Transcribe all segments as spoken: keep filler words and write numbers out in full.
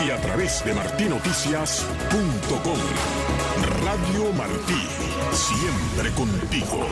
y a través de martí noticias punto com. Radio Martí, siempre contigo.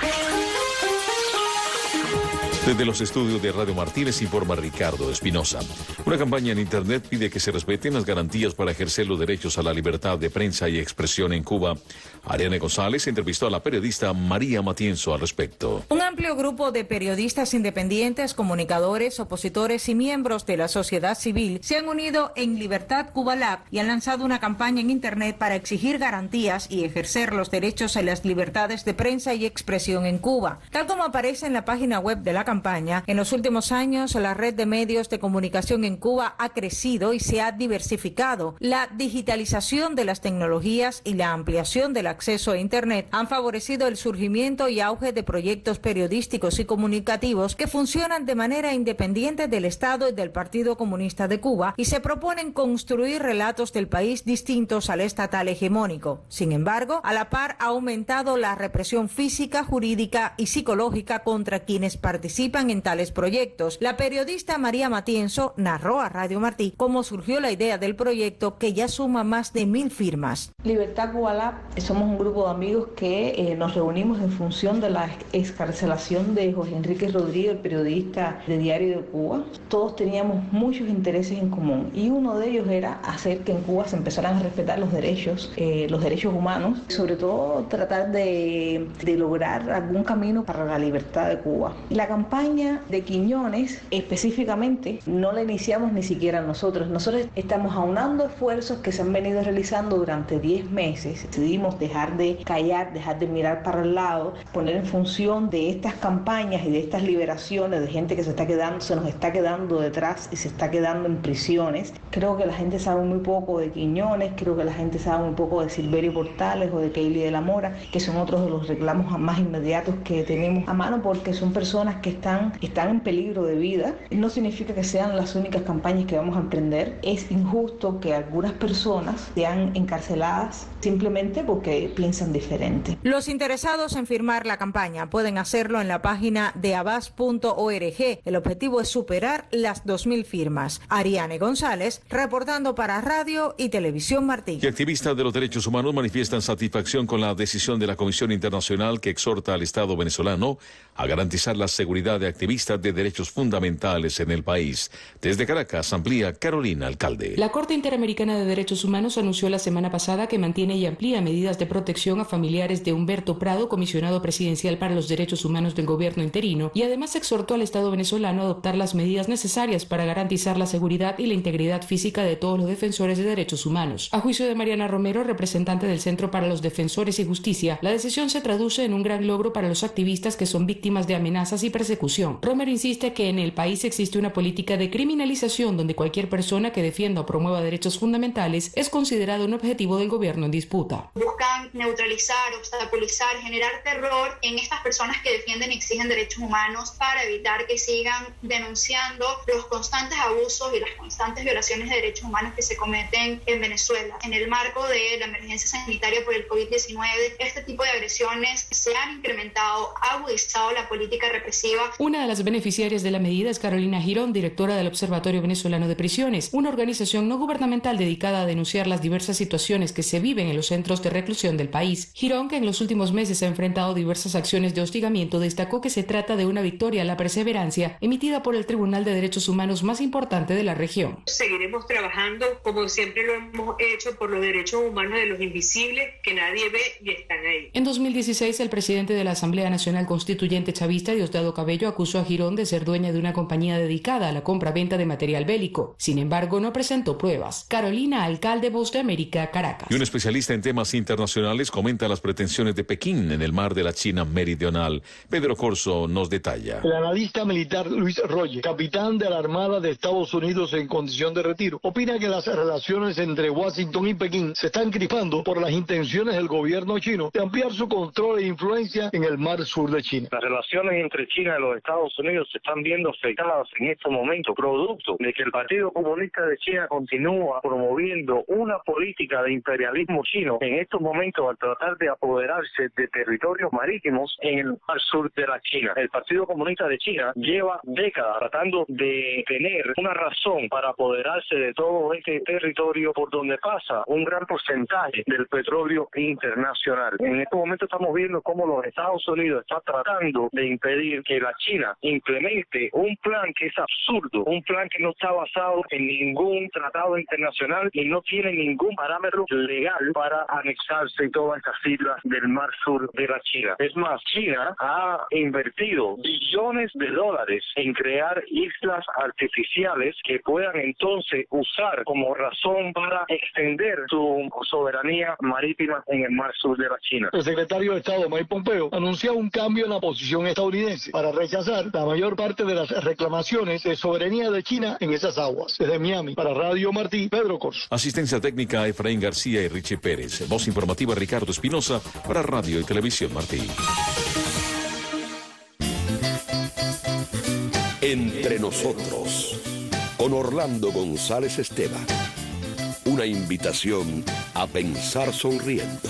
Desde los estudios de Radio Martí les informa Ricardo Espinosa. Una campaña en Internet pide que se respeten las garantías para ejercer los derechos a la libertad de prensa y expresión en Cuba. Ariane González entrevistó a la periodista María Matienzo al respecto. Un amplio grupo de periodistas independientes, comunicadores, opositores y miembros de la sociedad civil se han unido en Libertad Cuba Lab y han lanzado una campaña en Internet para exigir garantías y ejercer los derechos a las libertades de prensa y expresión en Cuba. Tal como aparece en la página web de la campaña, en los últimos años la red de medios de comunicación en Cuba ha crecido y se ha diversificado. La digitalización de las tecnologías y la ampliación del acceso a Internet han favorecido el surgimiento y auge de proyectos periodísticos y comunicativos que funcionan de manera independiente del Estado y del Partido Comunista de Cuba y se proponen construir relatos del país distintos al estatal hegemónico. Sin embargo, a la par ha aumentado la represión física, jurídica y psicológica contra quienes participan en tales proyectos. La periodista María Matienzo narró a Radio Martí cómo surgió la idea del proyecto que ya suma más de mil firmas. Libertad Cuba Lab somos un grupo de amigos que eh, nos reunimos en función de la excarcelación de José Enrique Rodríguez, el periodista de Diario de Cuba. Todos teníamos muchos intereses en común y uno de ellos era hacer que en Cuba se empezaran a respetar los derechos, eh, los derechos humanos, sobre todo tratar de, de lograr algún camino para la libertad de Cuba. La campaña de Quiñones específicamente no la iniciamos ni siquiera nosotros. Nosotros estamos aunando esfuerzos que se han venido realizando durante diez meses. Decidimos dejar de callar, dejar de mirar para el lado, poner en función de estas campañas y de estas liberaciones de gente que se está quedando, se nos está quedando detrás y se está quedando en prisiones. Creo que la gente sabe muy poco de Quiñones, creo que la gente sabe muy poco de Silverio Portales o de Keili de la Mora, que son otros de los reclamos más inmediatos que tenemos a mano porque son personas que están Están, están en peligro de vida. No significa que sean las únicas campañas que vamos a emprender. Es injusto que algunas personas sean encarceladas simplemente porque piensan diferente. Los interesados en firmar la campaña pueden hacerlo en la página de abas punto org. El objetivo es superar las dos mil firmas. Ariane González, reportando para Radio y Televisión Martí. Y activistas de los derechos humanos manifiestan satisfacción con la decisión de la Comisión Internacional que exhorta al Estado venezolano a garantizar la seguridad de activistas de derechos fundamentales en el país. Desde Caracas amplía Carolina Alcalde. La Corte Interamericana de Derechos Humanos anunció la semana pasada que mantiene y amplía medidas de protección a familiares de Humberto Prado, comisionado presidencial para los derechos humanos del gobierno interino, y además exhortó al Estado venezolano a adoptar las medidas necesarias para garantizar la seguridad y la integridad física de todos los defensores de derechos humanos. A juicio de Mariana Romero, representante del Centro para los Defensores y Justicia, la decisión se traduce en un gran logro para los activistas que son víctimas de amenazas y persecución. Romero insiste que en el país existe una política de criminalización donde cualquier persona que defienda o promueva derechos fundamentales es considerado un objetivo del gobierno en disputa. Buscan neutralizar, obstaculizar, generar terror en estas personas que defienden y exigen derechos humanos para evitar que sigan denunciando los constantes abusos y las constantes violaciones de derechos humanos que se cometen en Venezuela. En el marco de la emergencia sanitaria por el COVID diecinueve, este tipo de agresiones se han incrementado, ha agudizado la política represiva. Una de las beneficiarias de la medida es Carolina Girón, directora del Observatorio Venezolano de Prisiones, una organización no gubernamental dedicada a denunciar las diversas situaciones que se viven en los centros de reclusión del país. Girón, que en los últimos meses ha enfrentado diversas acciones de hostigamiento, destacó que se trata de una victoria a la perseverancia emitida por el Tribunal de Derechos Humanos más importante de la región. Seguiremos trabajando como siempre lo hemos hecho por los derechos humanos de los invisibles que nadie ve y están ahí. En dos mil dieciséis, el presidente de la Asamblea Nacional Constituyente chavista, Diosdado Cabello, acusó a Girón de ser dueña de una compañía dedicada a la compra-venta de material bélico. Sin embargo, no presentó pruebas. Carolina Alcalde, Voz de América, Caracas. Y un especialista en temas internacionales comenta las pretensiones de Pekín en el mar de la China meridional. Pedro Corso nos detalla. El analista militar Luis Roger, capitán de la Armada de Estados Unidos en condición de retiro, opina que las relaciones entre Washington y Pekín se están crispando por las intenciones del gobierno chino de ampliar su control e influencia en el mar sur de China. Las relaciones entre China y los los Estados Unidos se están viendo afectadas en estos momentos, producto de que el Partido Comunista de China continúa promoviendo una política de imperialismo chino en estos momentos al tratar de apoderarse de territorios marítimos en el mar sur de la China. El Partido Comunista de China lleva décadas tratando de tener una razón para apoderarse de todo este territorio por donde pasa un gran porcentaje del petróleo internacional. En este momento estamos viendo cómo los Estados Unidos están tratando de impedir que la China implemente un plan que es absurdo, un plan que no está basado en ningún tratado internacional y no tiene ningún parámetro legal para anexarse todas estas islas del mar sur de la China. Es más, China ha invertido billones de dólares en crear islas artificiales que puedan entonces usar como razón para extender su soberanía marítima en el mar sur de la China. El secretario de Estado, Mike Pompeo, anunció un cambio en la posición estadounidense para rechazar la mayor parte de las reclamaciones de soberanía de China en esas aguas. Desde Miami, para Radio Martí, Pedro Corso. Asistencia técnica a Efraín García y Richie Pérez. Voz informativa Ricardo Espinosa para Radio y Televisión Martí. Entre nosotros, con Orlando González Esteban. Una invitación a pensar sonriendo.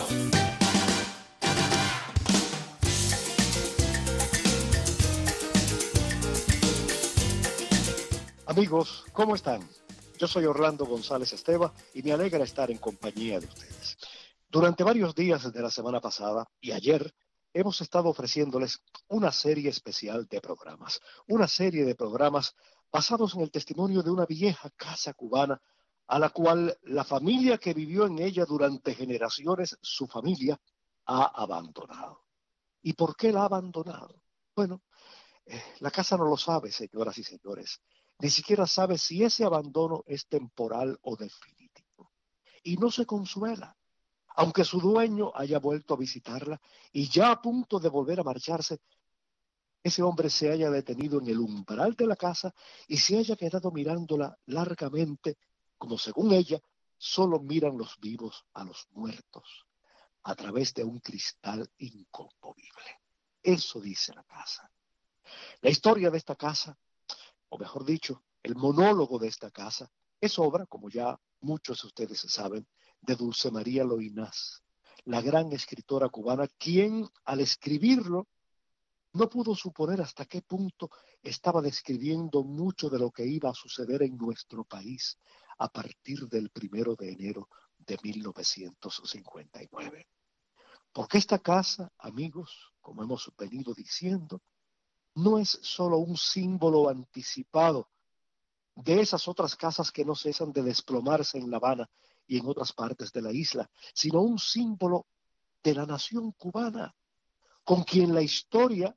Amigos, ¿cómo están? Yo soy Orlando González Esteban y me alegra estar en compañía de ustedes. Durante varios días de la semana pasada y ayer hemos estado ofreciéndoles una serie especial de programas, una serie de programas basados en el testimonio de una vieja casa cubana a la cual la familia que vivió en ella durante generaciones, su familia, ha abandonado. ¿Y por qué la ha abandonado? Bueno, eh, la casa no lo sabe, señoras y señores. Ni siquiera sabe si ese abandono es temporal o definitivo. Y no se consuela, aunque su dueño haya vuelto a visitarla y ya a punto de volver a marcharse, ese hombre se haya detenido en el umbral de la casa y se haya quedado mirándola largamente, como según ella, solo miran los vivos a los muertos, a través de un cristal inconmovible. Eso dice la casa. La historia de esta casa, o mejor dicho, el monólogo de esta casa, es obra, como ya muchos de ustedes saben, de Dulce María Loinás, la gran escritora cubana, quien al escribirlo no pudo suponer hasta qué punto estaba describiendo mucho de lo que iba a suceder en nuestro país a partir del primero de enero de mil novecientos cincuenta y nueve. Porque esta casa, amigos, como hemos venido diciendo, no es solo un símbolo anticipado de esas otras casas que no cesan de desplomarse en La Habana y en otras partes de la isla, sino un símbolo de la nación cubana, con quien la historia,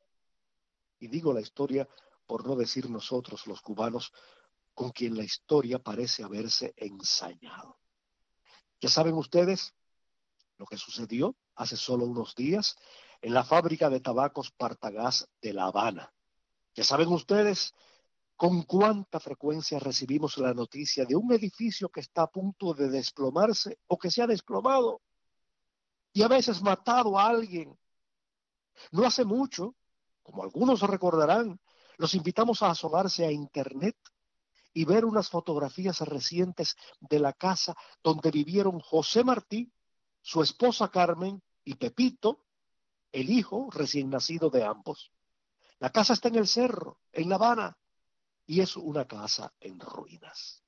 y digo la historia por no decir nosotros los cubanos, con quien la historia parece haberse ensañado. Ya saben ustedes lo que sucedió hace solo unos días en la fábrica de tabacos Partagás de La Habana. Ya saben ustedes con cuánta frecuencia recibimos la noticia de un edificio que está a punto de desplomarse o que se ha desplomado y a veces matado a alguien. No hace mucho, como algunos recordarán, los invitamos a asomarse a internet y ver unas fotografías recientes de la casa donde vivieron José Martí, su esposa Carmen y Pepito, el hijo recién nacido de ambos. La casa está en el cerro, en La Habana, y es una casa en ruinas.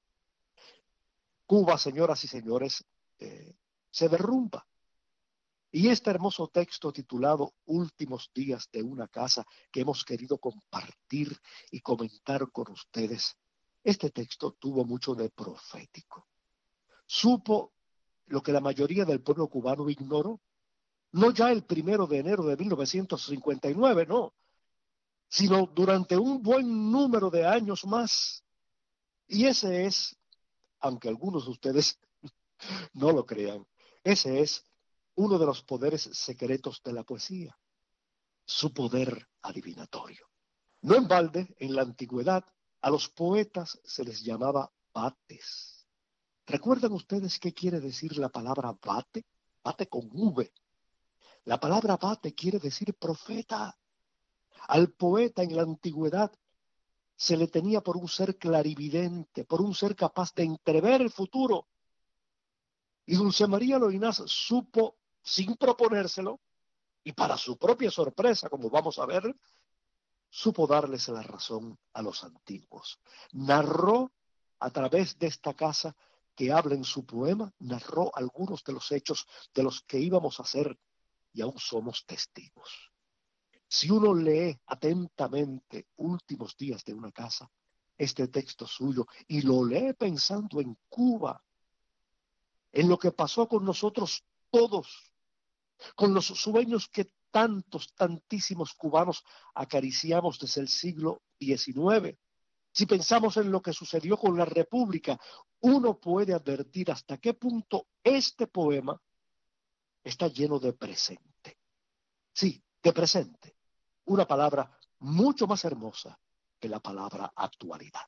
Cuba, señoras y señores, eh, se derrumba. Y este hermoso texto titulado Últimos días de una casa que hemos querido compartir y comentar con ustedes, este texto tuvo mucho de profético. Supo lo que la mayoría del pueblo cubano ignoró, no ya el primero de enero de mil novecientos cincuenta y nueve, no, sino durante un buen número de años más. Y ese es, aunque algunos de ustedes no lo crean, ese es uno de los poderes secretos de la poesía, su poder adivinatorio. No en balde, en la antigüedad, a los poetas se les llamaba vates. ¿Recuerdan ustedes qué quiere decir la palabra vate? Vate con V. La palabra vate quiere decir profeta. Al poeta en la antigüedad se le tenía por un ser clarividente, por un ser capaz de entrever el futuro. Y Dulce María Loinás supo, sin proponérselo, y para su propia sorpresa, como vamos a ver, supo darles la razón a los antiguos. Narró a través de esta casa que habla en su poema, narró algunos de los hechos de los que íbamos a ser y aún somos testigos. Si uno lee atentamente Últimos días de una casa, este texto suyo, y lo lee pensando en Cuba, en lo que pasó con nosotros todos, con los sueños que tantos, tantísimos cubanos acariciamos desde el siglo diecinueve, si pensamos en lo que sucedió con la República, uno puede advertir hasta qué punto este poema está lleno de presente. Sí, de presente. Una palabra mucho más hermosa que la palabra actualidad.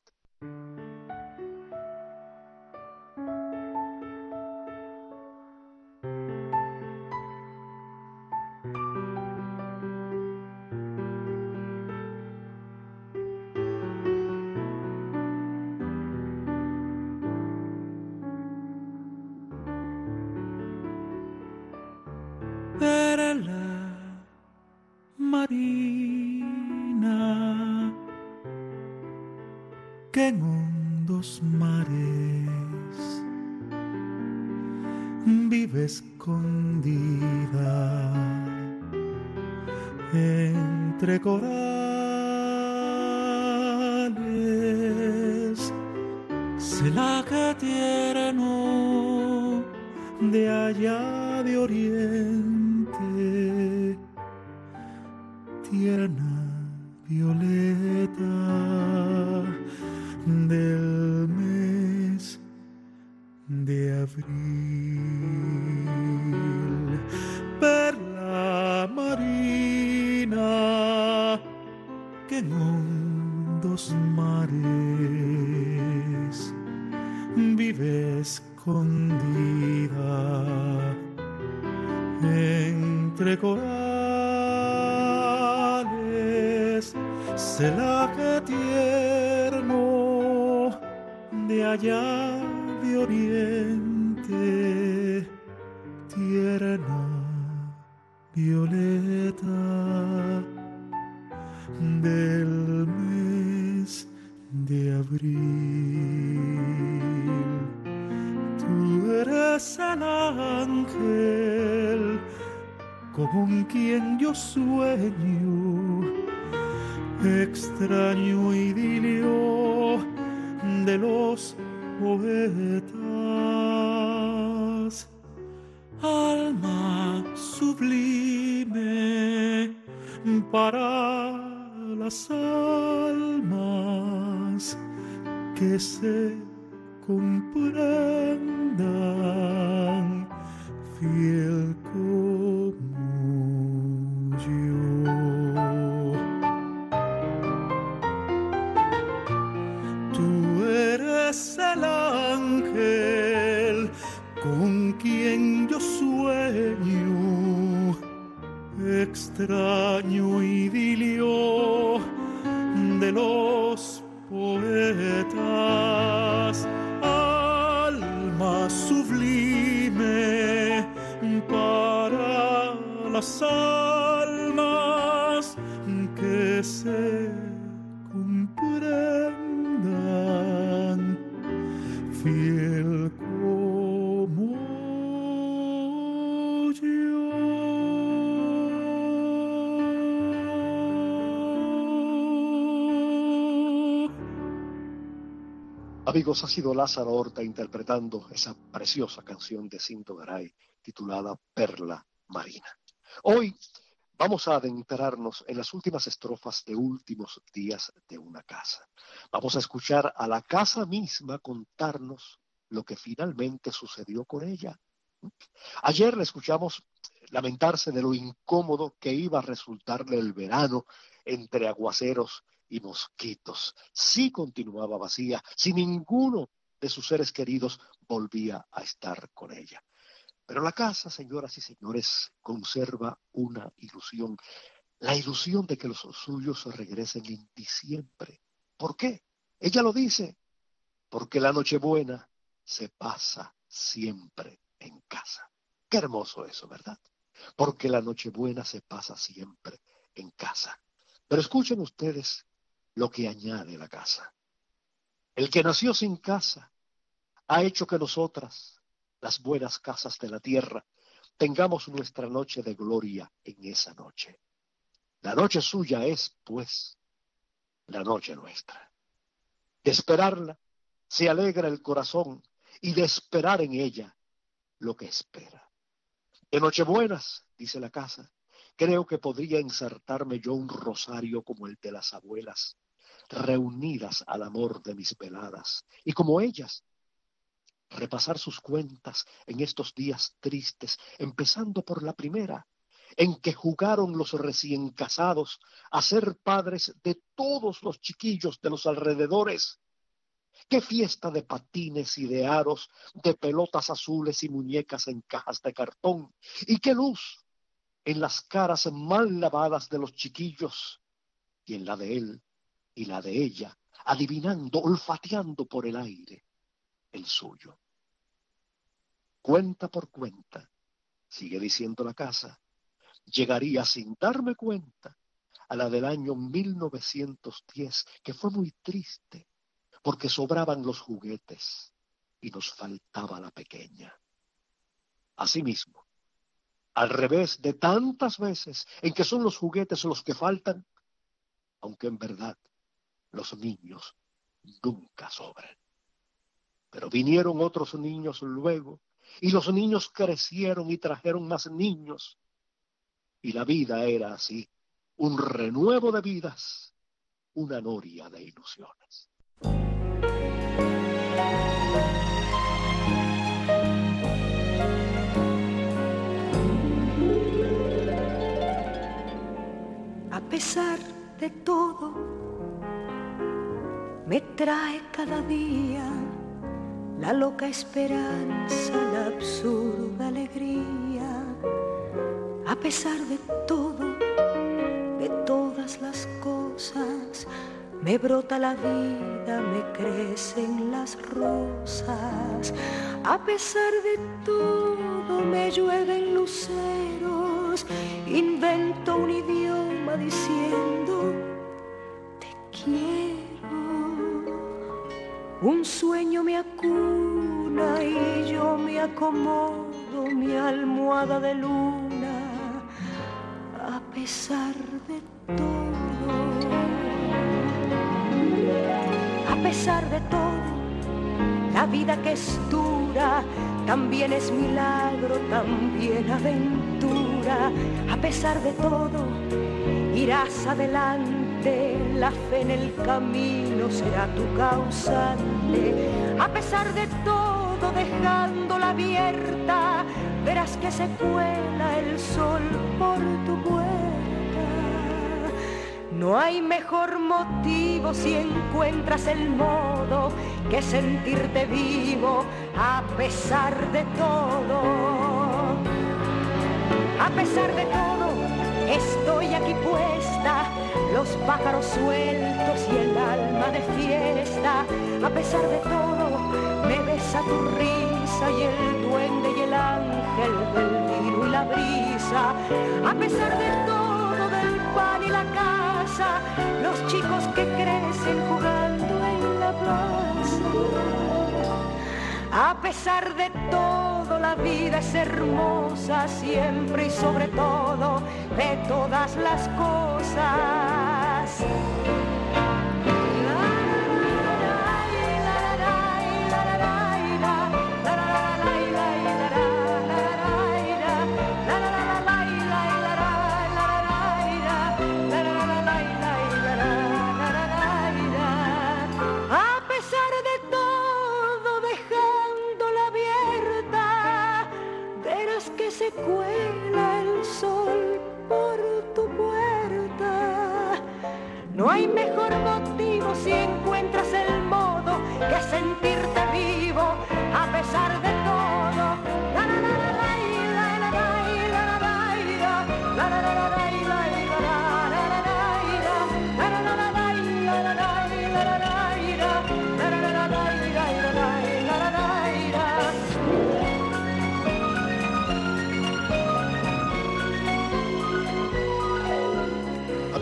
Perla marina que en hondos mares vive escondida entre corales, celaje tierno de allá de oriente, tierna violeta del mes de abril, perla marina que en hondos mares vive escondida entre corales, celaje tierno de allá de oriente, tierna violeta del mes de abril. Tú eres el ángel con quien yo sueño, extraño idilio de los poetas, alma sublime para las almas que se comprendan, fiel como yo. Tú eres el ángel con quien yo sueño, extraño idilio de los poetas, alma sublime para las almas que se comprendan, fiel como yo. Amigos, ha sido Lázaro Horta interpretando esa preciosa canción de Cinto Garay titulada Perla Marina. Hoy vamos a adentrarnos en las últimas estrofas de Últimos días de una casa. Vamos a escuchar a la casa misma contarnos lo que finalmente sucedió con ella. Ayer le escuchamos lamentarse de lo incómodo que iba a resultarle el verano entre aguaceros y mosquitos. Sí continuaba vacía, si ninguno de sus seres queridos volvía a estar con ella. Pero la casa, señoras y señores, conserva una ilusión. la ilusión de que los suyos regresen en diciembre. ¿Por qué? Ella lo dice, porque la Nochebuena se pasa siempre en casa. Qué hermoso eso, ¿verdad? Porque la Nochebuena se pasa siempre en casa. Pero escuchen ustedes lo que añade la casa. El que nació sin casa ha hecho que nosotras, las buenas casas de la tierra, tengamos nuestra noche de gloria en esa noche. La noche suya es, pues, la noche nuestra. De esperarla se alegra el corazón y de esperar en ella lo que espera. De Nochebuenas, dice la casa, creo que podría ensartarme yo un rosario como el de las abuelas, reunidas al amor de mis veladas, y como ellas, repasar sus cuentas en estos días tristes, empezando por la primera, en que jugaron los recién casados a ser padres de todos los chiquillos de los alrededores. Qué fiesta de patines y de aros, de pelotas azules y muñecas en cajas de cartón, y qué luz en las caras mal lavadas de los chiquillos, y en la de él y la de ella, adivinando, olfateando por el aire el suyo. Cuenta por cuenta, sigue diciendo la casa, llegaría sin darme cuenta a la del año mil novecientos diez, que fue muy triste, porque sobraban los juguetes y nos faltaba la pequeña. Asimismo, al revés de tantas veces en que son los juguetes los que faltan, aunque en verdad los niños nunca sobran. Pero vinieron otros niños luego, y los niños crecieron y trajeron más niños, y la vida era así, un renuevo de vidas, una noria de ilusiones. A pesar de todo, me trae cada día la loca esperanza, la absurda alegría. A pesar de todo, de todas las cosas, me brota la vida, me crecen las rosas. A pesar de todo, me llueven luceros, invento un idioma diciendo te quiero. Un sueño me acuna y yo me acomodo mi almohada de luna. A pesar de todo, a pesar de todo, la vida que es dura también es milagro, también aventura. A pesar de todo, irás adelante, la fe en el camino será tu causante. A pesar de todo, dejándola abierta, verás que se cuela el sol por tu puerta. No hay mejor motivo si encuentras el modo que sentirte vivo a pesar de todo. A pesar de todo, estoy aquí puesta, los pájaros sueltos y el alma de fiesta. A pesar de todo, me besa tu risa y el duende y el ángel del vino y la brisa. A pesar de todo, del pan y la casa, los chicos que crecen jugando en la plaza. A pesar de todo, la vida es hermosa, siempre y sobre todo, de todas las cosas. Se cuela el sol por tu puerta. No hay mejor motivo si encuentras el modo que sentirte vivo a pesar de todo. La la la la la la la la la la la la la la la la la.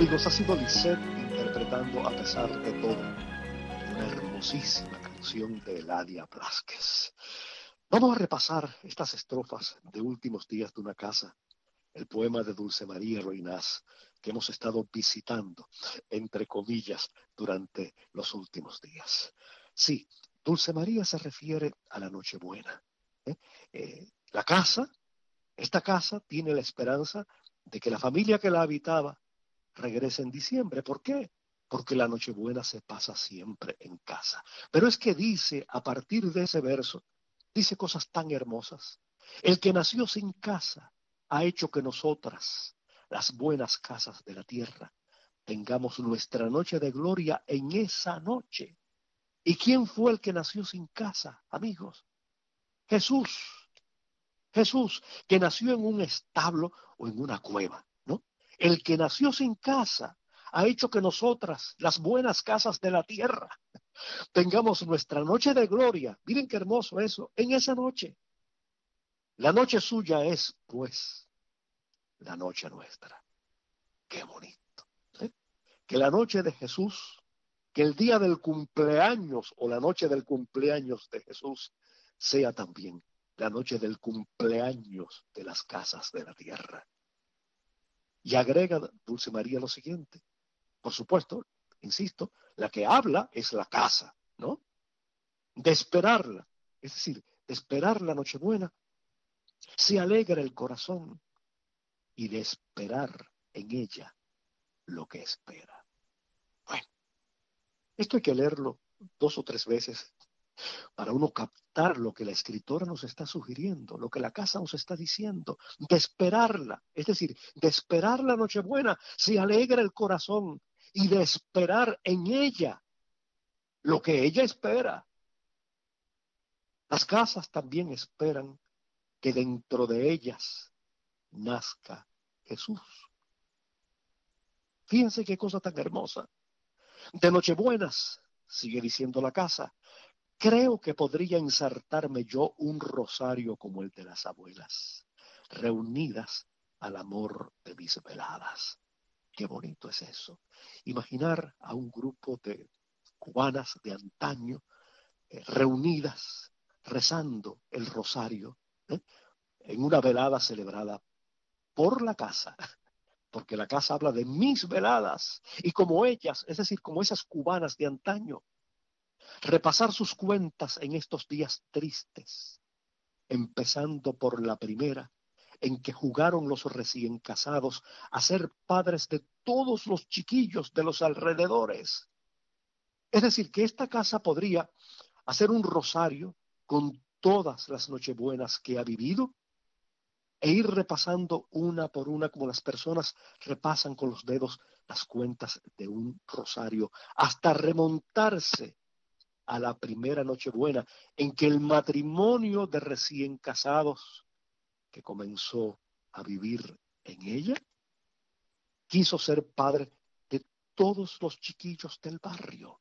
Amigos, ha sido Lisette interpretando A pesar de todo, una hermosísima canción de Eladia Blázquez. Vamos a repasar estas estrofas de Últimos días de una casa, el poema de Dulce María Roinás, que hemos estado visitando, entre comillas, durante los últimos días. Sí, Dulce María se refiere a la Nochebuena. ¿eh? Eh, la casa, esta casa tiene la esperanza de que la familia que la habitaba regrese en diciembre. ¿Por qué? Porque la Nochebuena se pasa siempre en casa. Pero es que dice, a partir de ese verso, dice cosas tan hermosas. El que nació sin casa ha hecho que nosotras, las buenas casas de la tierra, tengamos nuestra noche de gloria en esa noche. ¿Y quién fue el que nació sin casa, amigos? Jesús. Jesús, que nació en un establo o en una cueva, ¿no? El que nació sin casa ha hecho que nosotras, las buenas casas de la tierra, tengamos nuestra noche de gloria. Miren qué hermoso eso, en esa noche. La noche suya es, pues, la noche nuestra. Qué bonito. ¿eh? Que la noche de Jesús, que el día del cumpleaños o la noche del cumpleaños de Jesús sea también la noche del cumpleaños de las casas de la tierra. Y agrega Dulce María lo siguiente. Por supuesto, insisto, la que habla es la casa, ¿no? De esperarla, es decir, de esperar la Nochebuena, se alegra el corazón y de esperar en ella lo que espera. Bueno, esto hay que leerlo dos o tres veces para uno captar lo que la escritora nos está sugiriendo, lo que la casa nos está diciendo, de esperarla, es decir, de esperar la Nochebuena, se alegra el corazón y de esperar en ella lo que ella espera. Las casas también esperan que dentro de ellas nazca Jesús. Fíjense qué cosa tan hermosa. De Nochebuenas, sigue diciendo la casa, creo que podría ensartarme yo un rosario como el de las abuelas, reunidas al amor de mis veladas. Qué bonito es eso. Imaginar a un grupo de cubanas de antaño eh, reunidas, rezando el rosario, ¿eh? en una velada celebrada por la casa, porque la casa habla de mis veladas, y como ellas, es decir, como esas cubanas de antaño, repasar sus cuentas en estos días tristes, empezando por la primera, en que jugaron los recién casados a ser padres de todos los chiquillos de los alrededores. Es decir, que esta casa podría hacer un rosario con todas las nochebuenas que ha vivido e ir repasando una por una como las personas repasan con los dedos las cuentas de un rosario, hasta remontarse a la primera Nochebuena en que el matrimonio de recién casados que comenzó a vivir en ella quiso ser padre de todos los chiquillos del barrio.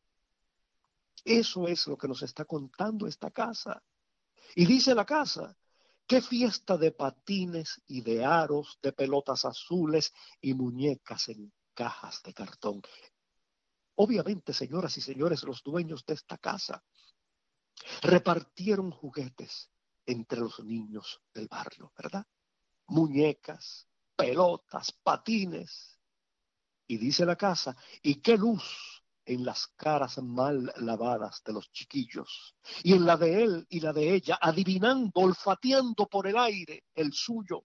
Eso es lo que nos está contando esta casa. Y dice la casa, qué fiesta de patines y de aros, de pelotas azules y muñecas en cajas de cartón. Obviamente, señoras y señores, los dueños de esta casa repartieron juguetes entre los niños del barrio, ¿verdad? Muñecas, pelotas, patines. Y dice la casa, y qué luz en las caras mal lavadas de los chiquillos, y en la de él y la de ella, adivinando, olfateando por el aire el suyo.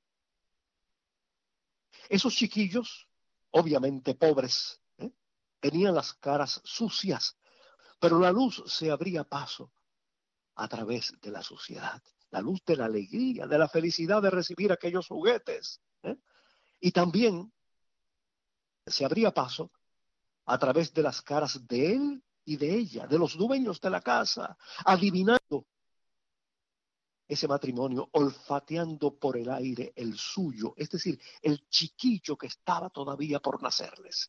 Esos chiquillos, obviamente pobres, ¿eh? tenían las caras sucias, pero la luz se abría paso a través de la suciedad, la luz de la alegría, de la felicidad de recibir aquellos juguetes. ¿eh? Y también se abría paso a través de las caras de él y de ella, de los dueños de la casa, adivinando ese matrimonio, olfateando por el aire el suyo, es decir, el chiquillo que estaba todavía por nacerles.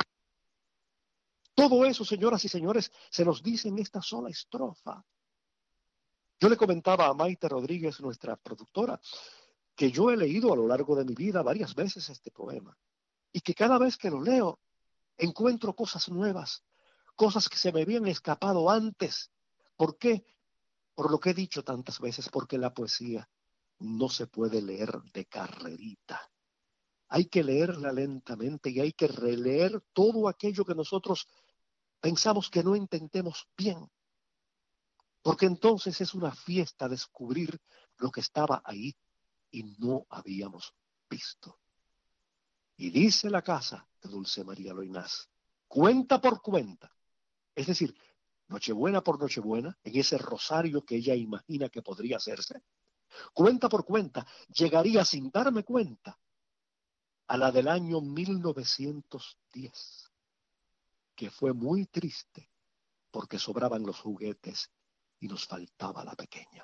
Todo eso, señoras y señores, se nos dice en esta sola estrofa. Yo le comentaba a Maite Rodríguez, nuestra productora, que yo he leído a lo largo de mi vida varias veces este poema. y que cada vez que lo leo encuentro cosas nuevas, cosas que se me habían escapado antes. ¿Por qué? Por lo que he dicho tantas veces, porque la poesía no se puede leer de carrerita. Hay que leerla lentamente y hay que releer todo aquello que nosotros pensamos que no entendemos bien. Porque entonces es una fiesta descubrir lo que estaba ahí y no habíamos visto. Y dice la casa de Dulce María Loinás, cuenta por cuenta, es decir, Nochebuena por Nochebuena, en ese rosario que ella imagina que podría hacerse, cuenta por cuenta, llegaría sin darme cuenta a la del año mil novecientos diez, que fue muy triste porque sobraban los juguetes y nos faltaba la pequeña.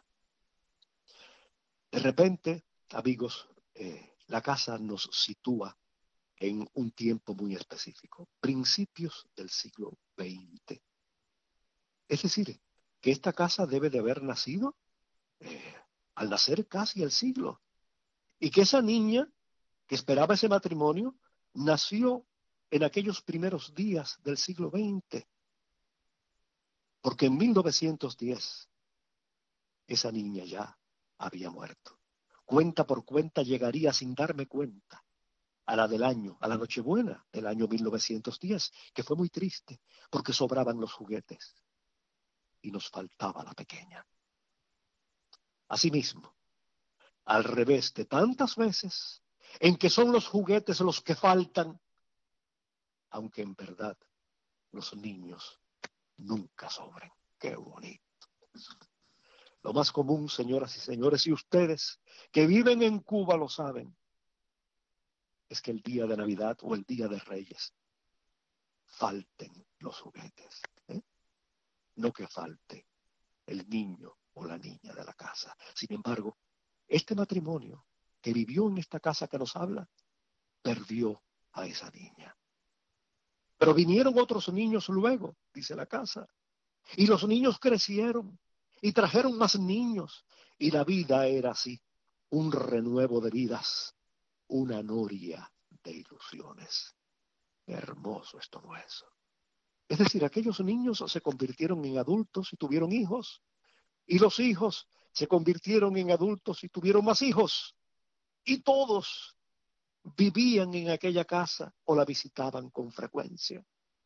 De repente, amigos, eh, la casa nos sitúa en un tiempo muy específico, principios del siglo veinte. Es decir, que esta casa debe de haber nacido eh, al nacer casi el siglo, y que esa niña que esperaba ese matrimonio nació en aquellos primeros días del siglo veinte, porque en mil novecientos diez esa niña ya había muerto. Cuenta por cuenta llegaría sin darme cuenta a la del año, a la Nochebuena del año mil novecientos diez, que fue muy triste porque sobraban los juguetes y nos faltaba la pequeña. Asimismo, al revés de tantas veces en que son los juguetes los que faltan, aunque en verdad los niños nunca sobren. ¡Qué bonito! Lo más común, señoras y señores, y ustedes que viven en Cuba lo saben, es que el día de Navidad o el día de Reyes falten los juguetes, ¿eh? No que falte el niño o la niña de la casa. Sin embargo, este matrimonio que vivió en esta casa que nos habla, perdió a esa niña. Pero vinieron otros niños luego, dice la casa, y los niños crecieron y trajeron más niños, y la vida era así, un renuevo de vidas, una noria de ilusiones. Hermoso es todo eso. Es decir, aquellos niños se convirtieron en adultos y tuvieron hijos, y los hijos se convirtieron en adultos y tuvieron más hijos, y todos vivían en aquella casa o la visitaban con frecuencia.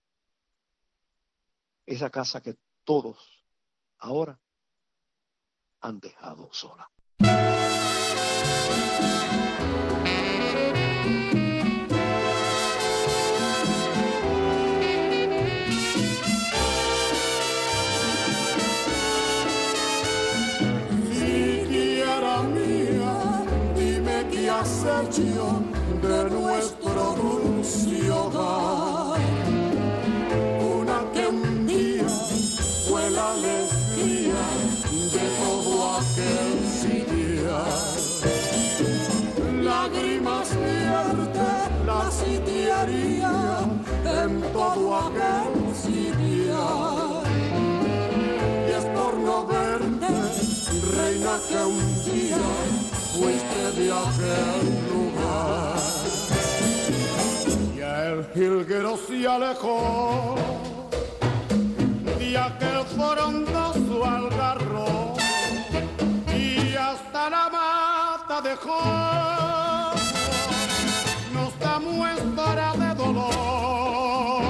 Esa casa que todos ahora han dejado sola. Hecho de nuestro dulce hogar, una que un día fue la alegría de todo aquel sitial. Lágrimas vierte la sitiaría en todo aquel sitial, y es por no verte, reina, que un día fuiste de aquel lugar. Ya el jilguero se alejó de aquel frondoso algarrobo y hasta la mata dejó. Nos da muestra de dolor.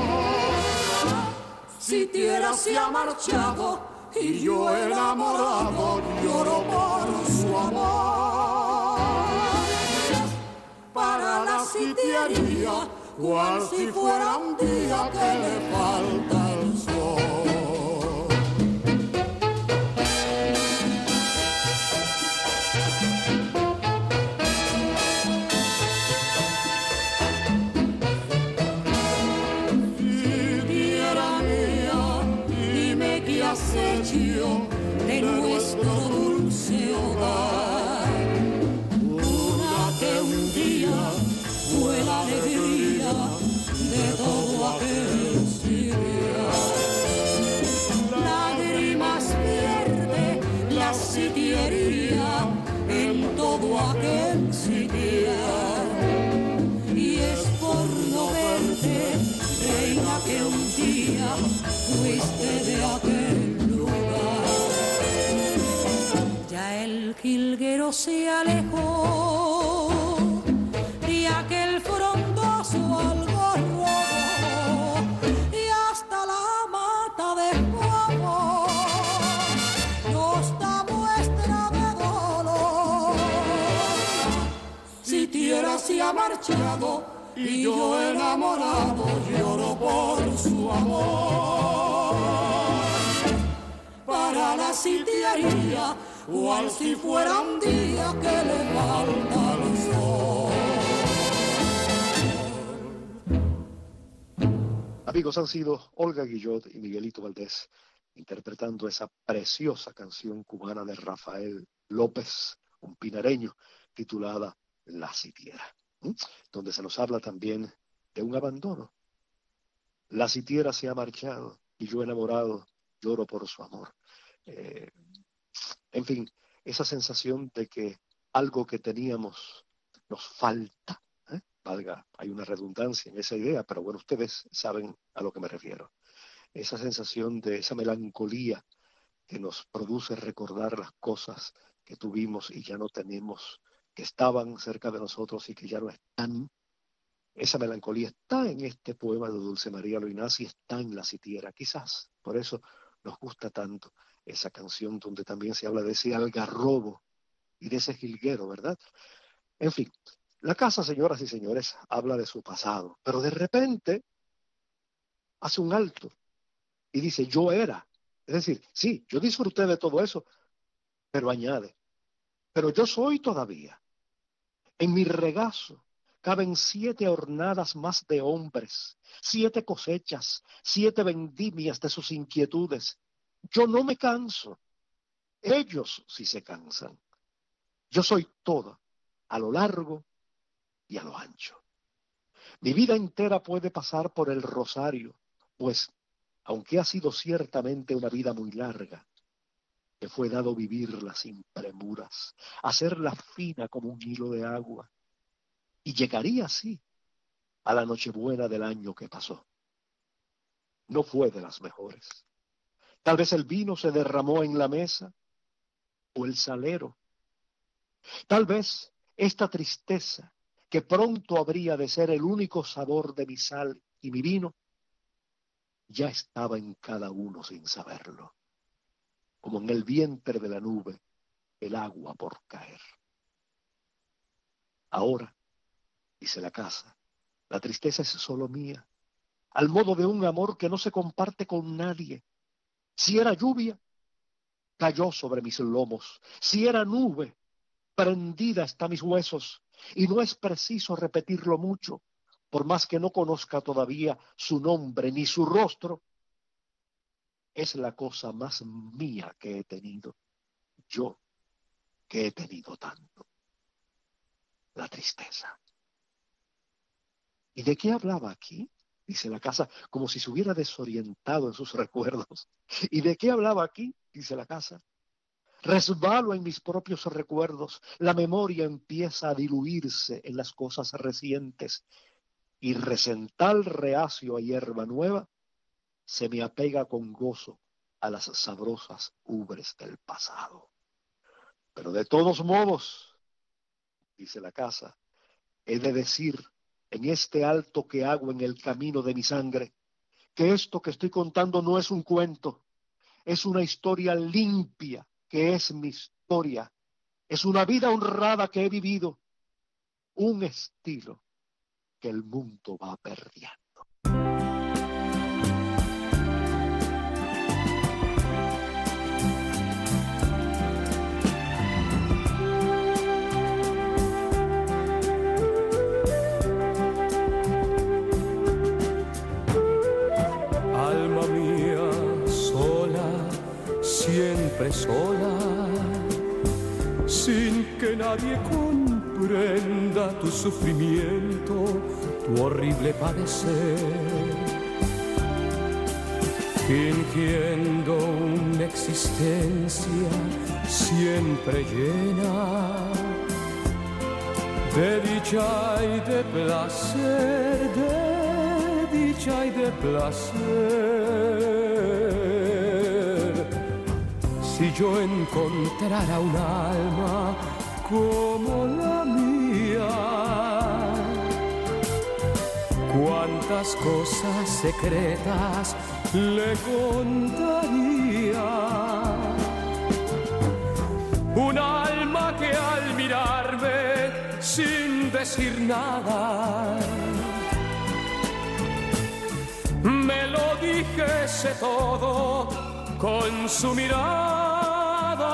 Si tierra se ha marchado y yo enamorado lloro por su amor. Para la sitiería, cual si fuera un día que le falta el sol. Sitiera mía, dime qué has hecho de nuestro dulce hogar. Una que un día fue la alegría de todo aquel sitial. Lágrimas vierte la sitiería en todo aquel sitial, y es por suerte, reina que un día fuiste de aquel lugar. Ya el jilguero se alejó de aquel frondoso algarrobo y hasta la mata de fuego nos da muestra de dolor. Si tierra se ha marchado y yo enamorado lloro por su amor. Para la sitiaría, cual si fuera un día que le falta el sol. Amigos, han sido Olga Guillot y Miguelito Valdés interpretando esa preciosa canción cubana de Rafael López, un pinareño, titulada La Sitiera, ¿eh? donde se nos habla también de un abandono. La sitiera se ha marchado y yo enamorado lloro por su amor. Eh, en fin, esa sensación de que algo que teníamos nos falta, ¿eh? Valga, hay una redundancia en esa idea, pero bueno, ustedes saben a lo que me refiero. Esa sensación de esa melancolía que nos produce recordar las cosas que tuvimos y ya no tenemos, que estaban cerca de nosotros y que ya no están. Esa melancolía está en este poema de Dulce María Loinaz y está en La Sitiera. Quizás por eso nos gusta tanto esa canción donde también se habla de ese algarrobo y de ese jilguero, ¿verdad? En fin, la casa, señoras y señores, habla de su pasado, pero de repente hace un alto y dice, yo era. Es decir, sí, yo disfruté de todo eso, pero añade, pero yo soy todavía. En mi regazo caben siete hornadas más de hombres, siete cosechas, siete vendimias de sus inquietudes. Yo no me canso, ellos sí se cansan. Yo soy toda, a lo largo y a lo ancho. Mi vida entera puede pasar por el rosario, pues, aunque ha sido ciertamente una vida muy larga, me fue dado vivirla sin premuras, hacerla fina como un hilo de agua, y llegaría así a la Nochebuena del año que pasó. No fue de las mejores. Tal vez el vino se derramó en la mesa o el salero. Tal vez esta tristeza, que pronto habría de ser el único sabor de mi sal y mi vino, ya estaba en cada uno sin saberlo, como en el vientre de la nube el agua por caer. Ahora, dice la casa, la tristeza es solo mía, al modo de un amor que no se comparte con nadie. Si era lluvia, cayó sobre mis lomos. Si era nube, prendida está mis huesos. Y no es preciso repetirlo mucho, por más que no conozca todavía su nombre ni su rostro. Es la cosa más mía que he tenido, yo que he tenido tanto, la tristeza. ¿Y de qué hablaba aquí? Dice la casa, como si se hubiera desorientado en sus recuerdos. ¿Y de qué hablaba aquí? Dice la casa. Resbalo en mis propios recuerdos. La memoria empieza a diluirse en las cosas recientes. Y recental reacio a hierba nueva se me apega con gozo a las sabrosas ubres del pasado. Pero de todos modos, dice la casa, he de decir en este alto que hago en el camino de mi sangre, que esto que estoy contando no es un cuento, es una historia limpia, que es mi historia, es una vida honrada que he vivido, un estilo que el mundo va perdiendo. Alma mía, sola, siempre sola, sin que nadie comprenda tu sufrimiento, tu horrible padecer, fingiendo una existencia siempre llena de dicha y de placer, de dicha y de placer. Si yo encontrara un alma como la mía, cuántas cosas secretas le contaría. Un alma que al mirarme sin decir nada me lo dijese todo con su mirada.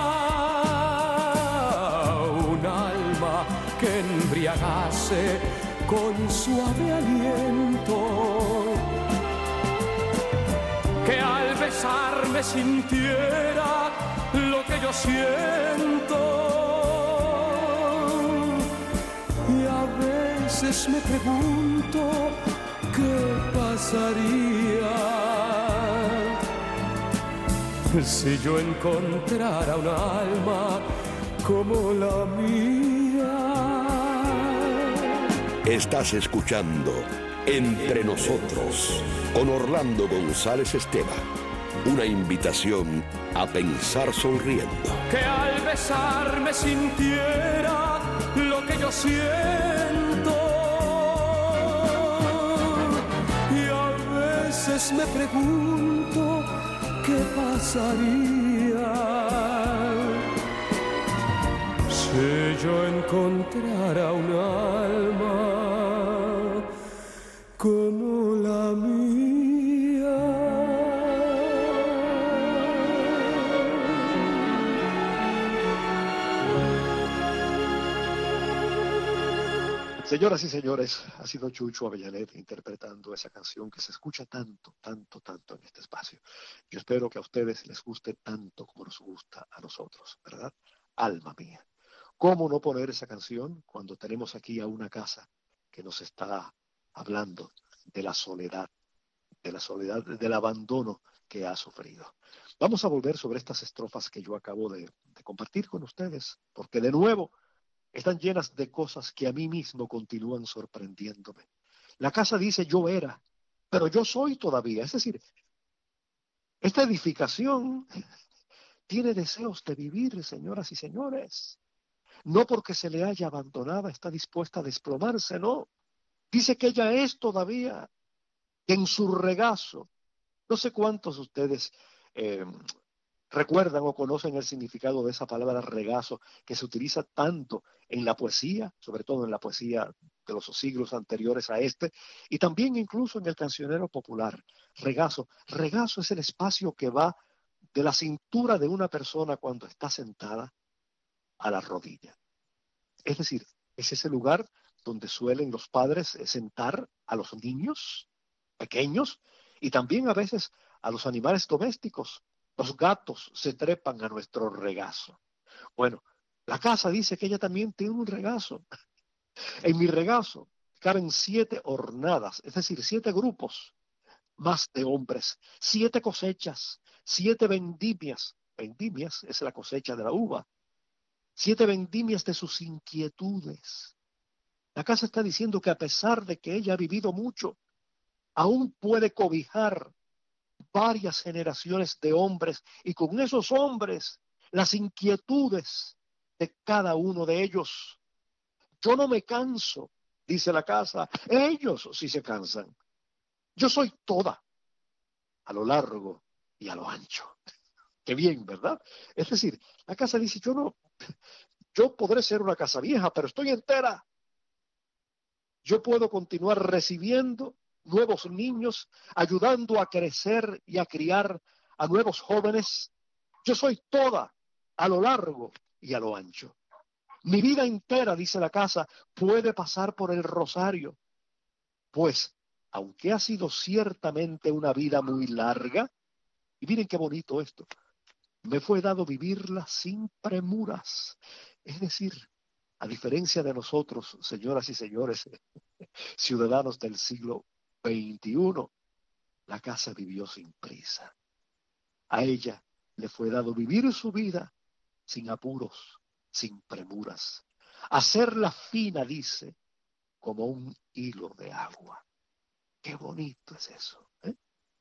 Un alma que embriagase con suave aliento, que al besarme sintiera lo que yo siento. Y a veces me pregunto qué pasaría si yo encontrara un alma como la mía. Estás escuchando Entre Nosotros con Orlando González Esteban. Una invitación a pensar sonriendo. Que al besarme sintiera lo que yo siento. Y a veces me pregunto qué pasaría si yo encontrara un alma como la mía. Señoras y señores, ha sido Chucho Avellanet interpretando esa canción que se escucha tanto, tanto, tanto en este espacio. Yo espero que a ustedes les guste tanto como nos gusta a nosotros, ¿verdad? Alma mía. ¿Cómo no poner esa canción cuando tenemos aquí a una casa que nos está hablando de la soledad, de la soledad, del abandono que ha sufrido? Vamos a volver sobre estas estrofas que yo acabo de, de compartir con ustedes, porque de nuevo están llenas de cosas que a mí mismo continúan sorprendiéndome. La casa dice yo era, pero yo soy todavía. Es decir, esta edificación tiene deseos de vivir, señoras y señores. No porque se le haya abandonado está dispuesta a desplomarse, no. Dice que ella es todavía, que en su regazo, no sé cuántos de ustedes eh, recuerdan o conocen el significado de esa palabra regazo, que se utiliza tanto en la poesía, sobre todo en la poesía de los siglos anteriores a este, y también incluso en el cancionero popular. Regazo. Regazo es el espacio que va de la cintura de una persona cuando está sentada a la rodilla. Es decir, es ese lugar donde suelen los padres sentar a los niños pequeños y también a veces a los animales domésticos. Los gatos se trepan a nuestro regazo. Bueno, la casa dice que ella también tiene un regazo. En mi regazo caben siete hornadas, es decir, siete grupos más de hombres, siete cosechas, siete vendimias. Vendimias es la cosecha de la uva. Siete vendimias de sus inquietudes. La casa está diciendo que a pesar de que ella ha vivido mucho, aún puede cobijar varias generaciones de hombres y con esos hombres las inquietudes de cada uno de ellos. Yo no me canso, dice la casa, ellos sí se cansan. Yo soy toda, a lo largo y a lo ancho. Qué bien, ¿verdad? Es decir, la casa dice, yo no, yo podré ser una casa vieja, pero estoy entera. Yo puedo continuar recibiendo nuevos niños, ayudando a crecer y a criar a nuevos jóvenes. Yo soy toda, a lo largo y a lo ancho. Mi vida entera, dice la casa, puede pasar por el rosario. Pues, aunque ha sido ciertamente una vida muy larga, y miren qué bonito esto, me fue dado vivirla sin premuras. Es decir, a diferencia de nosotros, señoras y señores, ciudadanos del siglo veintiuno, la casa vivió sin prisa. A ella le fue dado vivir su vida sin apuros, sin premuras. Hacerla fina, dice, como un hilo de agua. Qué bonito es eso, ¿eh?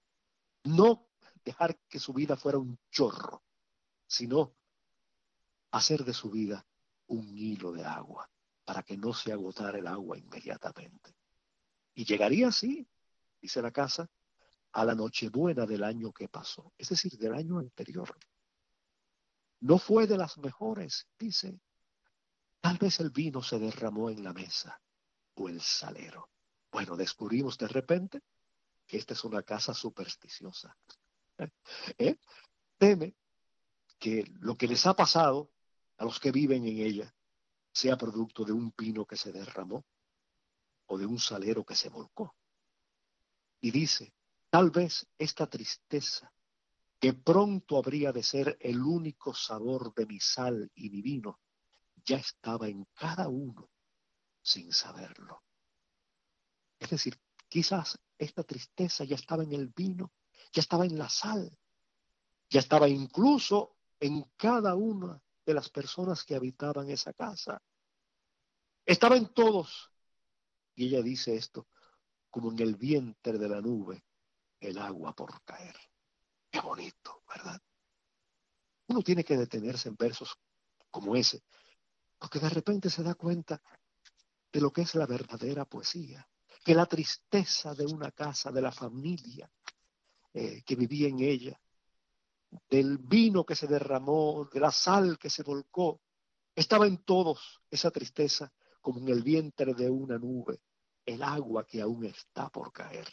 No dejar que su vida fuera un chorro, sino hacer de su vida un hilo de agua para que no se agotara el agua inmediatamente. Y llegaría así, dice la casa, a la Nochebuena del año que pasó, es decir, del año anterior. No fue de las mejores, dice. Tal vez el vino se derramó en la mesa o el salero. Bueno, descubrimos de repente que esta es una casa supersticiosa. ¿Eh? Teme que lo que les ha pasado a los que viven en ella sea producto de un vino que se derramó o de un salero que se volcó. Y dice, tal vez esta tristeza, que pronto habría de ser el único sabor de mi sal y mi vino, ya estaba en cada uno sin saberlo. Es decir, quizás esta tristeza ya estaba en el vino, ya estaba en la sal, ya estaba incluso en cada una de las personas que habitaban esa casa. Estaba en todos. Y ella dice esto, como en el vientre de la nube, el agua por caer. Qué bonito, ¿verdad? Uno tiene que detenerse en versos como ese, porque de repente se da cuenta de lo que es la verdadera poesía, que la tristeza de una casa, de la familia eh, que vivía en ella, del vino que se derramó, de la sal que se volcó, estaba en todos esa tristeza, como en el vientre de una nube, el agua que aún está por caer.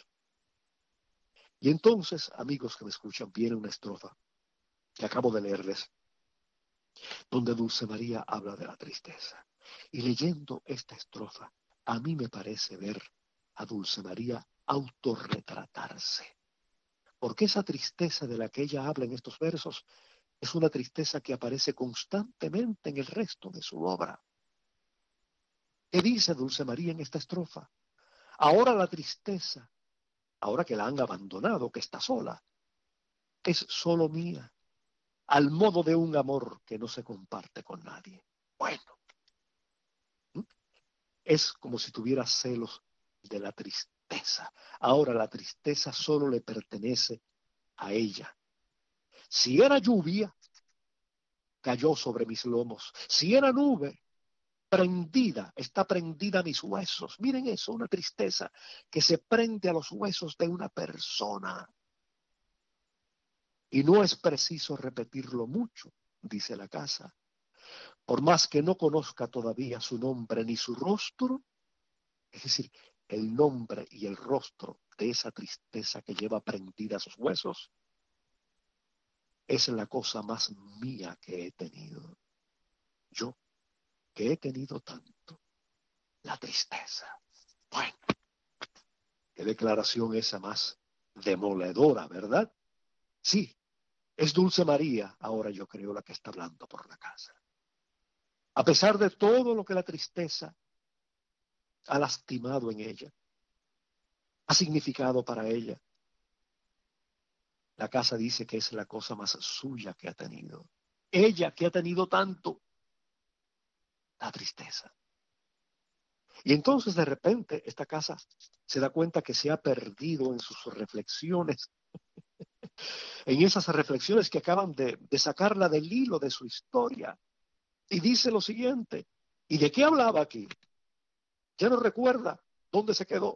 Y entonces, amigos que me escuchan, viene una estrofa que acabo de leerles, donde Dulce María habla de la tristeza. Y leyendo esta estrofa, a mí me parece ver a Dulce María autorretratarse. Porque esa tristeza de la que ella habla en estos versos es una tristeza que aparece constantemente en el resto de su obra. ¿Qué dice Dulce María en esta estrofa? Ahora la tristeza, ahora que la han abandonado, que está sola, es solo mía, al modo de un amor que no se comparte con nadie. Bueno, ¿Mm? Es como si tuviera celos de la tristeza. Ahora la tristeza solo le pertenece a ella. Si era lluvia, cayó sobre mis lomos. Si era nube, prendida, está prendida a mis huesos. Miren eso, una tristeza que se prende a los huesos de una persona. Y no es preciso repetirlo mucho, dice la casa. Por más que no conozca todavía su nombre ni su rostro, es decir, el nombre y el rostro de esa tristeza que lleva prendida a sus huesos, es la cosa más mía que he tenido. Yo, que he tenido tanto, la tristeza. Bueno, qué declaración esa más demoledora, ¿verdad? Sí, es Dulce María, ahora yo creo, la que está hablando por la casa. A pesar de todo lo que la tristeza ha lastimado en ella, ha significado para ella, la casa dice que es la cosa más suya que ha tenido. Ella que ha tenido tanto, la tristeza. Y entonces de repente esta casa se da cuenta que se ha perdido en sus reflexiones, en esas reflexiones que acaban de, de sacarla del hilo de su historia. Y dice lo siguiente, ¿y de qué hablaba aquí? Ya no recuerda dónde se quedó.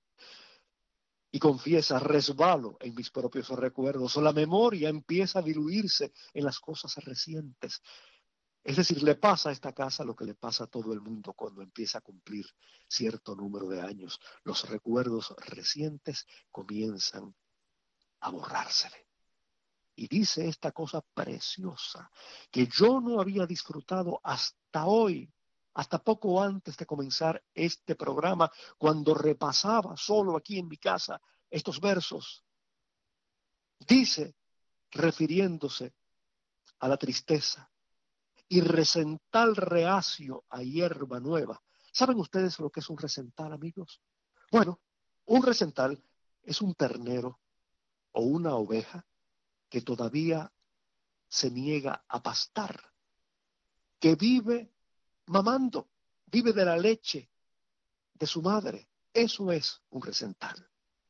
Y confiesa, resbalo en mis propios recuerdos, o la memoria empieza a diluirse en las cosas recientes. Es decir, le pasa a esta casa lo que le pasa a todo el mundo cuando empieza a cumplir cierto número de años. Los recuerdos recientes comienzan a borrársele. Y dice esta cosa preciosa que yo no había disfrutado hasta hoy, hasta poco antes de comenzar este programa, cuando repasaba solo aquí en mi casa estos versos. Dice, refiriéndose a la tristeza, y recental reacio a hierba nueva. ¿Saben ustedes lo que es un recental, amigos? Bueno, un recental es un ternero o una oveja que todavía se niega a pastar, que vive mamando, vive de la leche de su madre. Eso es un recental.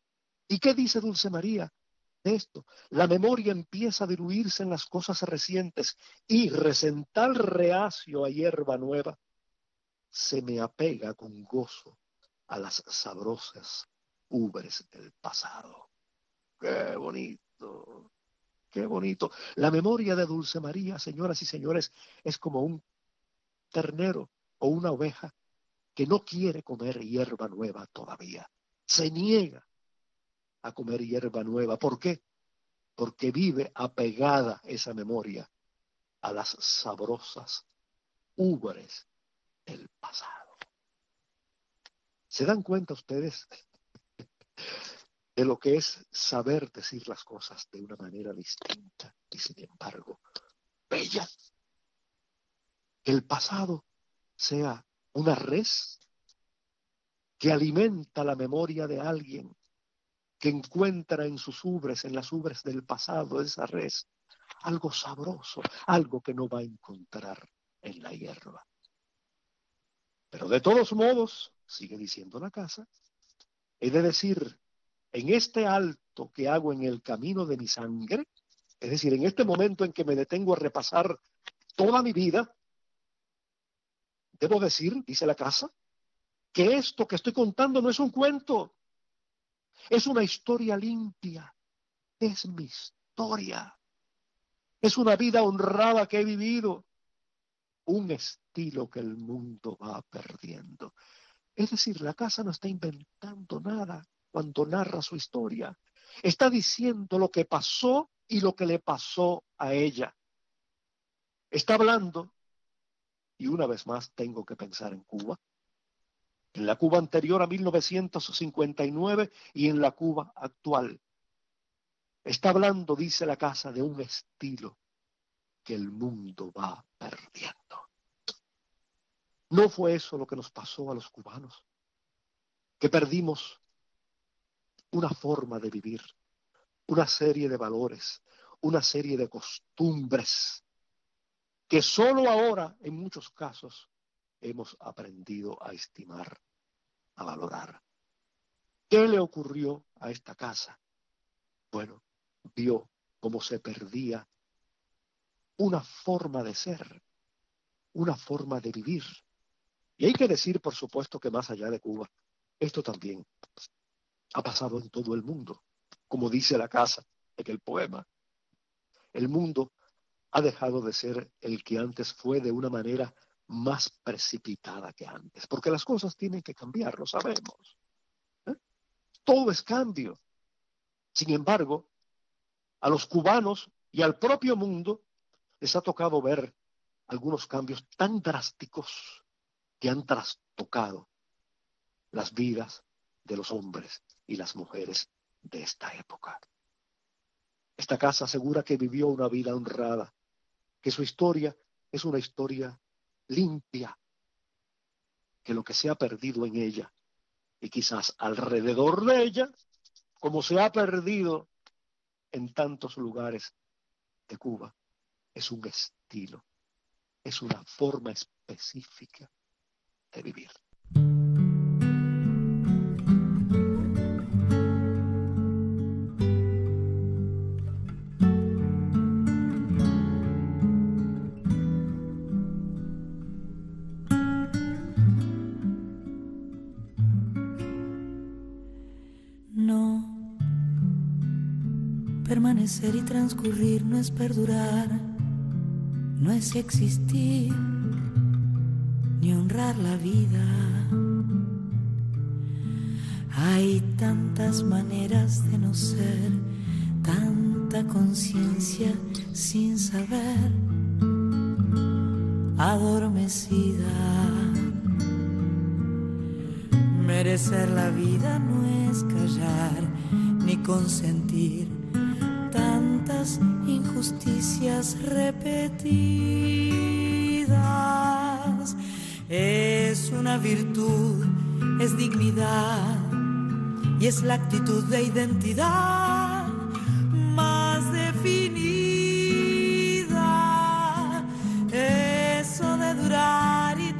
¿Y qué dice Dulce María de esto? La memoria empieza a diluirse en las cosas recientes y resental reacio a hierba nueva se me apega con gozo a las sabrosas ubres del pasado. ¡Qué bonito! ¡Qué bonito! La memoria de Dulce María, señoras y señores, es como un ternero o una oveja que no quiere comer hierba nueva todavía. Se niega a comer hierba nueva. ¿Por qué? Porque vive apegada esa memoria a las sabrosas ubres del pasado. ¿Se dan cuenta ustedes de lo que es saber decir las cosas de una manera distinta y sin embargo bella? Que el pasado sea una res que alimenta la memoria de alguien que encuentra en sus ubres, en las ubres del pasado, esa res, algo sabroso, algo que no va a encontrar en la hierba. Pero de todos modos, sigue diciendo la casa, he de decir, en este alto que hago en el camino de mi sangre, es decir, en este momento en que me detengo a repasar toda mi vida, debo decir, dice la casa, que esto que estoy contando no es un cuento, es una historia limpia, es mi historia, es una vida honrada que he vivido, un estilo que el mundo va perdiendo. Es decir, la casa no está inventando nada cuando narra su historia, está diciendo lo que pasó y lo que le pasó a ella. Está hablando, y una vez más tengo que pensar en Cuba, en la Cuba anterior a mil novecientos cincuenta y nueve y en la Cuba actual. Está hablando, dice la casa, de un estilo que el mundo va perdiendo. ¿No fue eso lo que nos pasó a los cubanos? Que perdimos una forma de vivir, una serie de valores, una serie de costumbres que solo ahora, en muchos casos, hemos aprendido a estimar, a valorar. ¿Qué le ocurrió a esta casa? Bueno, vio cómo se perdía una forma de ser, una forma de vivir. Y hay que decir, por supuesto, que más allá de Cuba, esto también ha pasado en todo el mundo. Como dice la casa en el poema, el mundo ha dejado de ser el que antes fue de una manera más precipitada que antes, porque las cosas tienen que cambiar, lo sabemos. ¿Eh? Todo es cambio. Sin embargo, a los cubanos y al propio mundo les ha tocado ver algunos cambios tan drásticos que han trastocado las vidas de los hombres y las mujeres de esta época. Esta casa asegura que vivió una vida honrada, que su historia es una historia limpia, que lo que se ha perdido en ella y quizás alrededor de ella, como se ha perdido en tantos lugares de Cuba, es un estilo, es una forma específica de vivir. No, permanecer y transcurrir no es perdurar, no es existir, ni honrar la vida. Hay tantas maneras de no ser, tanta conciencia sin saber, adormecida. Merecer la vida no es callar ni consentir tantas injusticias repetidas. Es una virtud, es dignidad y es la actitud de identidad más definida. Eso de durar y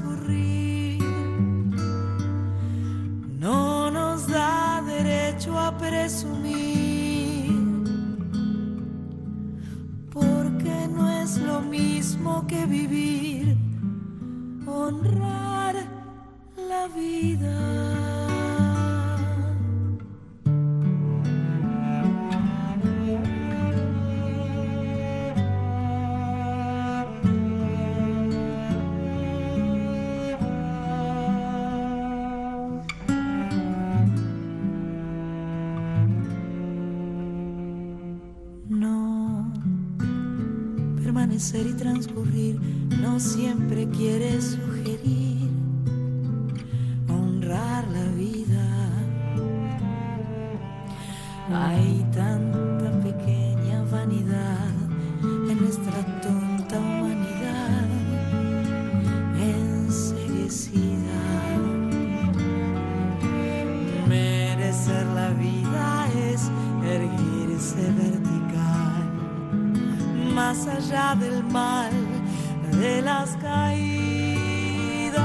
transcurrir no nos da derecho a que vivir, honrar la vida. Y transcurrir no siempre quiere sugerir honrar la vida. Hay tanta pequeña vanidad en nuestra tonta humanidad enceguecida. Merecer la vida es erguirse vertical, más allá del mal, de las caídas.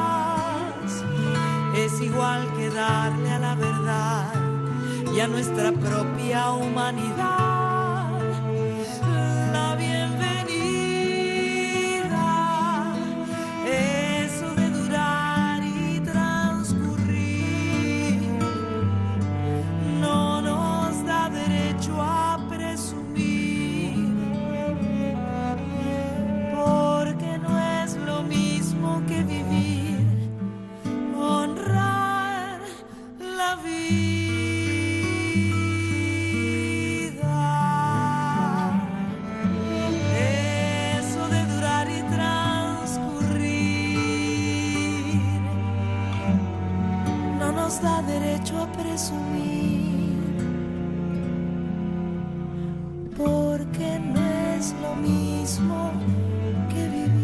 Es igual que darle a la verdad y a nuestra propia humanidad la bienvenida. Eso de durar y transcurrir no nos da derecho a presumir, que vivir, honrar la vida. Eso de durar y transcurrir no nos da derecho a presumir, porque no es lo mismo que vivir.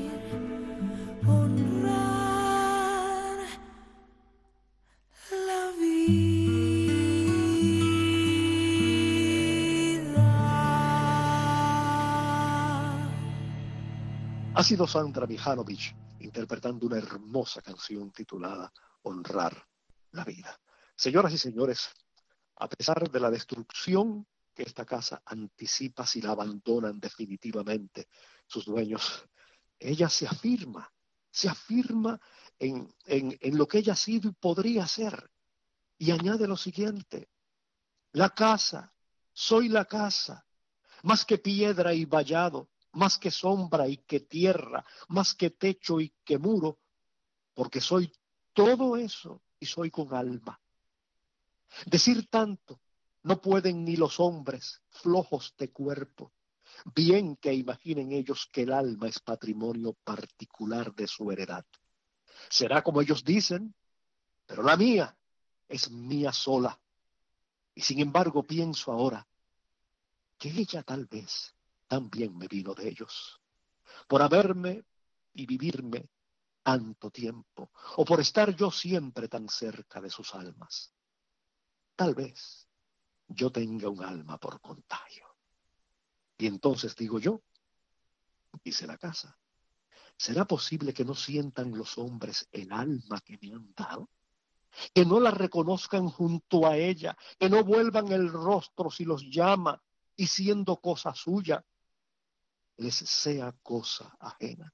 Ha sido Sandra Mihanovich interpretando una hermosa canción titulada Honrar la vida. Señoras y señores, a pesar de la destrucción que esta casa anticipa si la abandonan definitivamente sus dueños, ella se afirma, se afirma en, en, en lo que ella ha sido y podría ser. Y añade lo siguiente: la casa, soy la casa, más que piedra y vallado, más que sombra y que tierra, más que techo y que muro, porque soy todo eso y soy con alma. Decir tanto no pueden ni los hombres flojos de cuerpo, bien que imaginen ellos que el alma es patrimonio particular de su heredad. Será como ellos dicen, pero la mía es mía sola. Y sin embargo pienso ahora que ella tal vez también me vino de ellos, por haberme y vivirme tanto tiempo, o por estar yo siempre tan cerca de sus almas. Tal vez yo tenga un alma por contagio. Y entonces digo yo, dice la casa, ¿será posible que no sientan los hombres el alma que me han dado? Que no la reconozcan junto a ella, que no vuelvan el rostro si los llama y siendo cosa suya, les sea cosa ajena.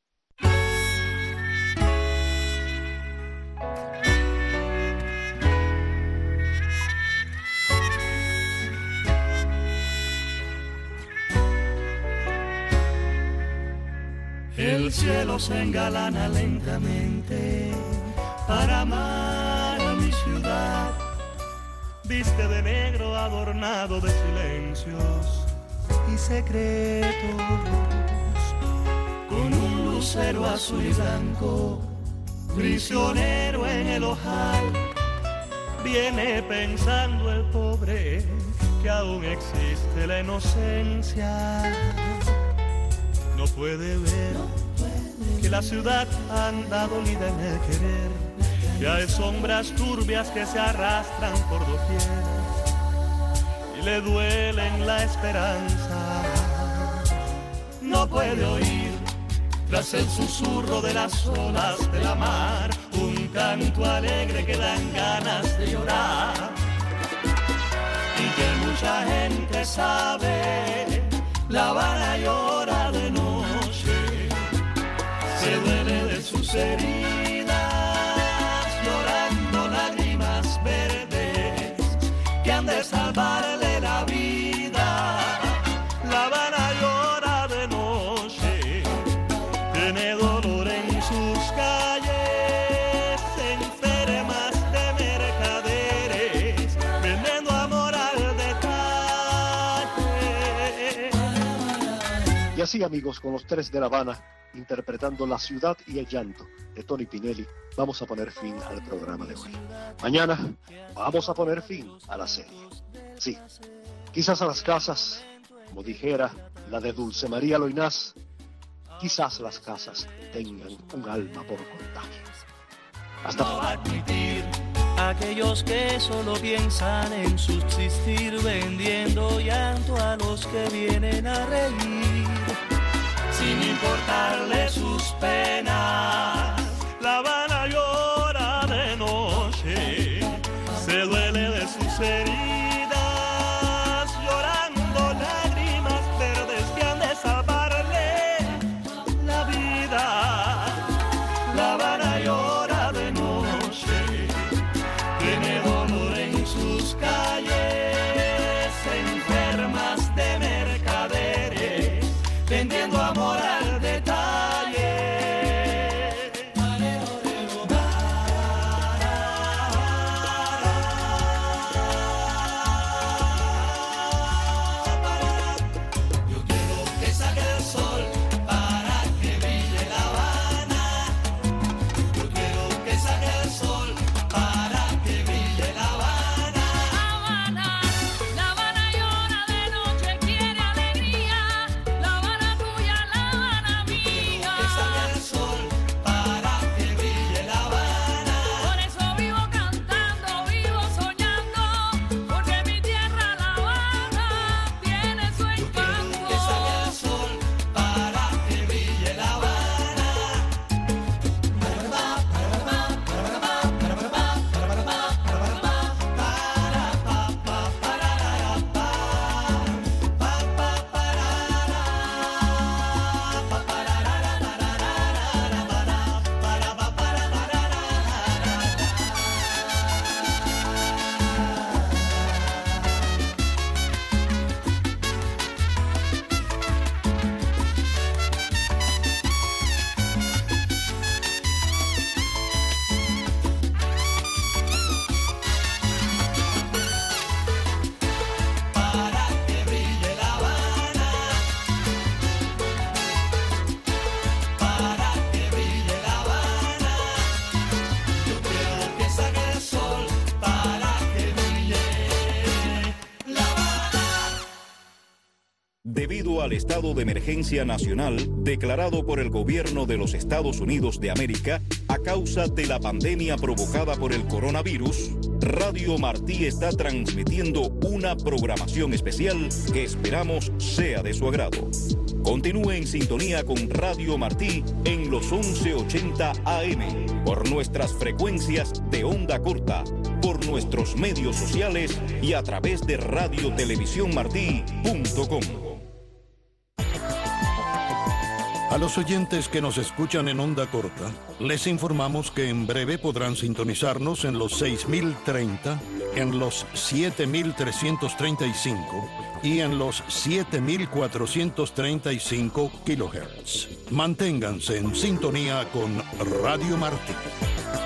El cielo se engalana lentamente para amar a mi ciudad. Viste de negro adornado de silencios y secretos, con un lucero azul y blanco, prisionero en el ojal. Viene pensando el pobre que aún existe la inocencia. No puede ver que la ciudad anda dolida en el querer, que hay sombras turbias que se arrastran por doquier y le duelen la esperanza. No puede oír tras el susurro de las olas de la mar un canto alegre que dan ganas de llorar, y que mucha gente sabe La Habana llora de noche se duele de sus heridas, llorando lágrimas verdes que han de salvarle la vida. La Habana llora de noche, tiene dolor en sus calles, enfermas de mercaderes, vendiendo amor al detalle. Y así, amigos, con los tres de La Habana, interpretando La ciudad y el llanto de Tony Pinelli, vamos a poner fin al programa de hoy. Mañana vamos a poner fin a la serie. Sí, quizás a las casas, como dijera la de Dulce María Loinás, quizás las casas tengan un alma por contagio. Hasta No va a admitir aquellos que solo piensan en subsistir, vendiendo llanto a los que vienen a reír, sin importarle sus penas. La Habana llora de noche, se duele de sus heridas, llorando lágrimas verdes que han de salvarle la vida. La Habana llora de noche, tiene dolor en sus calles, enfermas de mercaderes, vendiendo amor al detalle. Yo quiero que salga el sol para que brille La Habana. Yo quiero que salga el sol para que brille La Habana. Habana, La Habana llora de noche, quiere alegría. La Habana tuya, La Habana mía. Que salga el sol para que brille La Habana. Por eso vivo cantando, vivo soñando, porque mi tierra, La Habana, tiene su encanto. Que salga el sol para que brille La Habana. Para que brille La Habana. Para que brille La Habana. Yo quiero que salga el sol para que brille La Habana. Debido al estado de emergencia nacional declarado por el gobierno de los Estados Unidos de América a causa de la pandemia provocada por el coronavirus, Radio Martí está transmitiendo una programación especial que esperamos sea de su agrado. Continúe en sintonía con Radio Martí en los once ochenta A M, por nuestras frecuencias de onda corta, por nuestros medios sociales y a través de radio televisión martí punto com. A los oyentes que nos escuchan en onda corta, les informamos que en breve podrán sintonizarnos en los seis mil treinta, en los siete mil trescientos treinta y cinco y en los siete mil cuatrocientos treinta y cinco kilohertz. Manténganse en sintonía con Radio Martí.